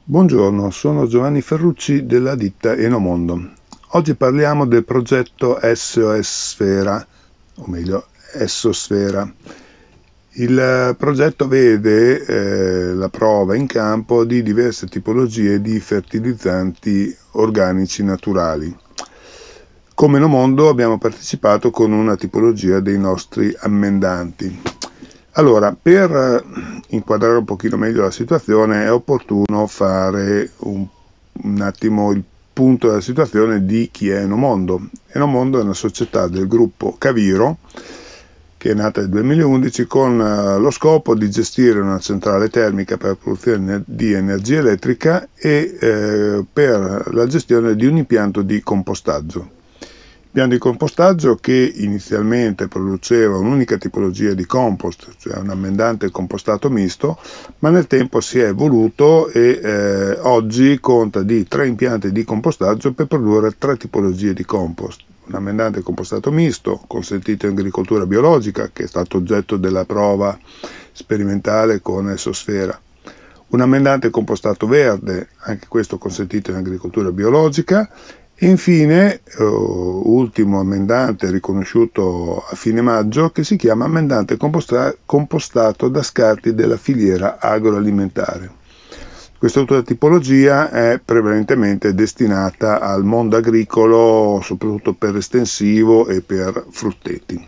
Buongiorno, sono Giovanni Ferrucci della ditta Enomondo. Oggi parliamo del progetto SOS Sfera, o meglio Essosfera. Il progetto vede la prova in campo di diverse tipologie di fertilizzanti organici naturali. Come Enomondo abbiamo partecipato con una tipologia dei nostri ammendanti. Allora, per inquadrare un pochino meglio la situazione è opportuno fare un attimo il punto della situazione di chi è Enomondo. Enomondo è una società del gruppo Caviro che è nata nel 2011 con lo scopo di gestire una centrale termica per la produzione di energia elettrica e per la gestione di un impianto di compostaggio. Impianto di compostaggio che inizialmente produceva un'unica tipologia di compost, cioè un ammendante compostato misto, ma nel tempo si è evoluto e oggi conta di 3 impianti di compostaggio per produrre 3 tipologie di compost. Un ammendante compostato misto, consentito in agricoltura biologica, che è stato oggetto della prova sperimentale con Essosfera. Un ammendante compostato verde, anche questo consentito in agricoltura biologica. E infine, ultimo ammendante riconosciuto a fine maggio, che si chiama ammendante compostato da scarti della filiera agroalimentare. Questa ultima tipologia è prevalentemente destinata al mondo agricolo, soprattutto per estensivo e per frutteti.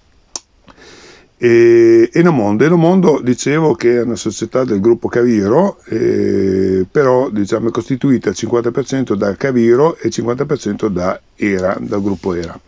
Enomondo, dicevo che è una società del gruppo Caviro, però diciamo, è costituita al 50% da Caviro e 50% da ERA, dal gruppo ERA.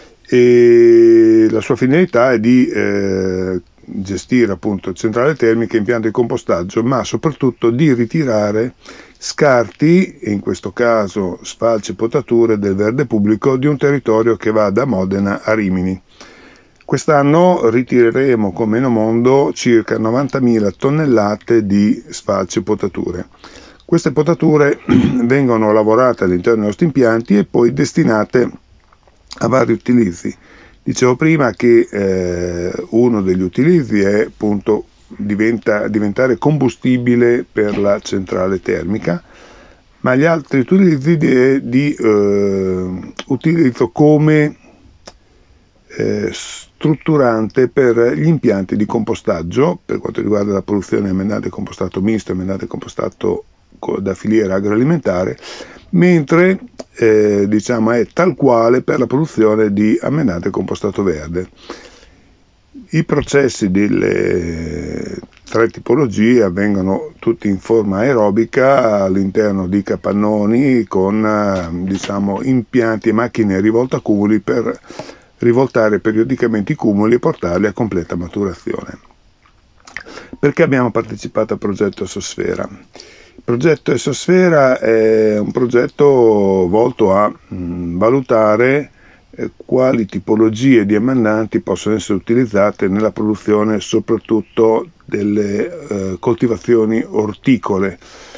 E la sua finalità è di gestire appunto centrale termica, impianto di compostaggio, ma soprattutto di ritirare scarti, in questo caso sfalci e potature del verde pubblico di un territorio che va da Modena a Rimini. Quest'anno ritireremo come Enomondo circa 90.000 tonnellate di sfalci e potature. Queste potature vengono lavorate all'interno dei nostri impianti e poi destinate a vari utilizzi. Dicevo prima che uno degli utilizzi è appunto diventare combustibile per la centrale termica, ma gli altri utilizzi di utilizzo come strutturante per gli impianti di compostaggio per quanto riguarda la produzione di ammendante compostato misto e ammendante compostato da filiera agroalimentare, mentre diciamo è tal quale per la produzione di ammendante compostato verde. I processi delle 3 tipologie avvengono tutti in forma aerobica all'interno di capannoni con diciamo impianti e macchine rivoltacumuli per rivoltare periodicamente i cumuli e portarli a completa maturazione. Perché abbiamo partecipato al progetto Essosfera? Il progetto Essosfera è un progetto volto a valutare quali tipologie di ammendanti possono essere utilizzate nella produzione soprattutto delle coltivazioni orticole.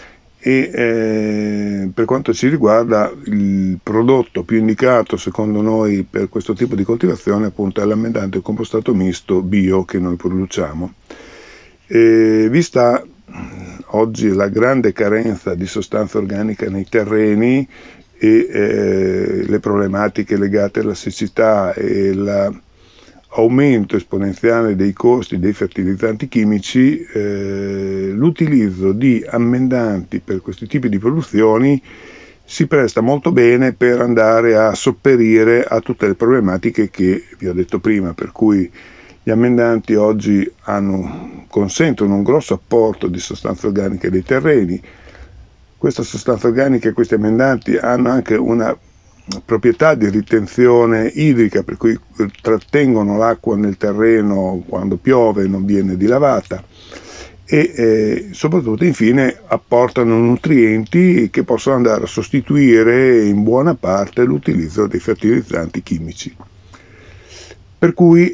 E per quanto ci riguarda il prodotto più indicato secondo noi per questo tipo di coltivazione appunto è l'ammendante compostato misto bio che noi produciamo. Vista oggi la grande carenza di sostanza organica nei terreni e le problematiche legate alla siccità e l'aumento esponenziale dei costi dei fertilizzanti chimici, l'utilizzo di ammendanti per questi tipi di produzioni si presta molto bene per andare a sopperire a tutte le problematiche che vi ho detto prima, per cui gli ammendanti oggi consentono un grosso apporto di sostanze organiche dei terreni. Questa sostanza organica e questi ammendanti hanno anche una proprietà di ritenzione idrica, per cui trattengono l'acqua nel terreno quando piove e non viene dilavata e soprattutto infine apportano nutrienti che possono andare a sostituire in buona parte l'utilizzo dei fertilizzanti chimici. Per cui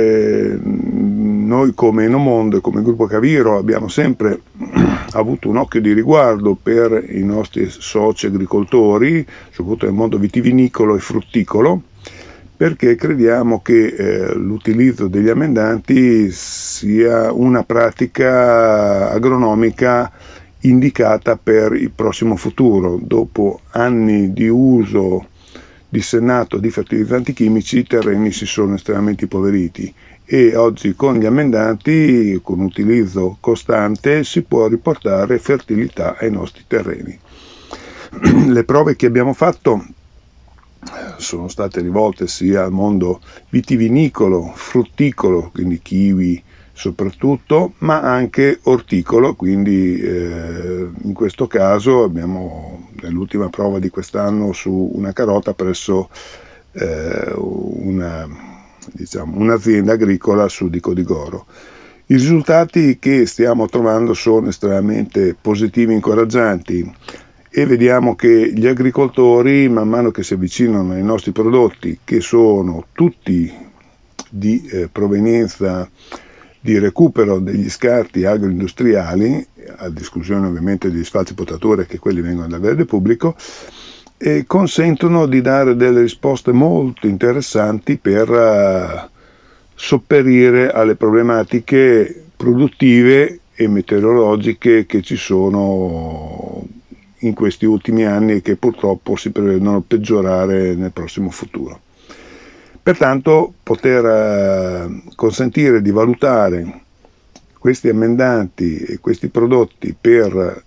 noi come Enomondo e come gruppo Caviro abbiamo sempre avuto un occhio di riguardo per i nostri soci agricoltori, soprattutto nel mondo vitivinicolo e frutticolo, perché crediamo che l'utilizzo degli ammendanti sia una pratica agronomica indicata per il prossimo futuro. Dopo anni di uso dissennato di fertilizzanti chimici, i terreni si sono estremamente impoveriti e oggi con gli amendanti, con utilizzo costante, si può riportare fertilità ai nostri terreni. Le prove che abbiamo fatto sono state rivolte sia al mondo vitivinicolo, frutticolo, quindi kiwi soprattutto, ma anche orticolo, quindi in questo caso abbiamo nell'ultima prova di quest'anno su una carota presso un'azienda agricola su Dico di Goro. I risultati che stiamo trovando sono estremamente positivi e incoraggianti e vediamo che gli agricoltori, man mano che si avvicinano ai nostri prodotti, che sono tutti di provenienza di recupero degli scarti agroindustriali, a discussione ovviamente degli sfalzi potature che quelli vengono dal verde pubblico, e consentono di dare delle risposte molto interessanti per sopperire alle problematiche produttive e meteorologiche che ci sono in questi ultimi anni e che purtroppo si prevedono peggiorare nel prossimo futuro. Pertanto poter consentire di valutare questi amendanti e questi prodotti per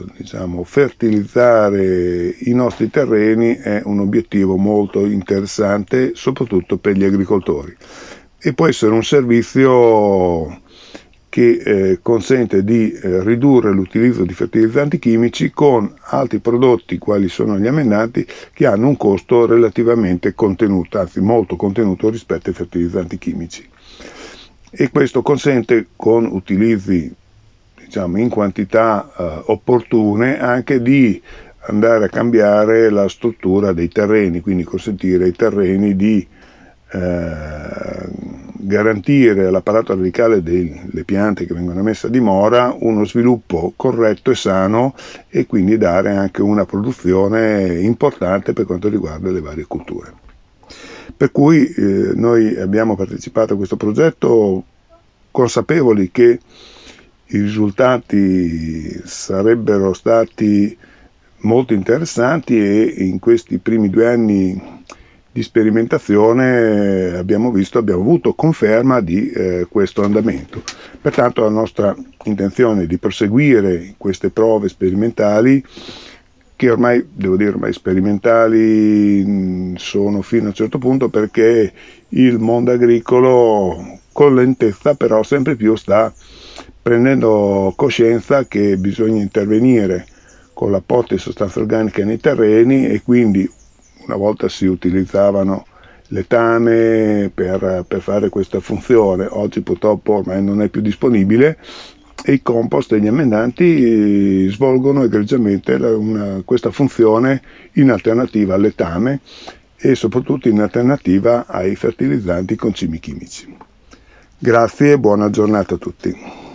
fertilizzare i nostri terreni è un obiettivo molto interessante, soprattutto per gli agricoltori, e può essere un servizio che consente di ridurre l'utilizzo di fertilizzanti chimici con altri prodotti quali sono gli amendanti, che hanno un costo relativamente contenuto, anzi molto contenuto rispetto ai fertilizzanti chimici, e questo consente, con utilizzi in quantità opportune, anche di andare a cambiare la struttura dei terreni, quindi consentire ai terreni di garantire all'apparato radicale delle piante che vengono messe a dimora uno sviluppo corretto e sano, e quindi dare anche una produzione importante per quanto riguarda le varie culture. Per cui noi abbiamo partecipato a questo progetto consapevoli che i risultati sarebbero stati molto interessanti, e in questi primi 2 anni di sperimentazione abbiamo avuto conferma di questo andamento. Pertanto la nostra intenzione è di proseguire queste prove sperimentali, che ormai sperimentali sono fino a un certo punto, perché il mondo agricolo con lentezza però sempre più sta prendendo coscienza che bisogna intervenire con l'apporto di sostanze organiche nei terreni, e quindi una volta si utilizzavano letame per fare questa funzione, oggi purtroppo ormai non è più disponibile, e i compost e gli amendanti svolgono egregiamente questa funzione in alternativa al letame e soprattutto in alternativa ai fertilizzanti con cimi chimici. Grazie e buona giornata a tutti.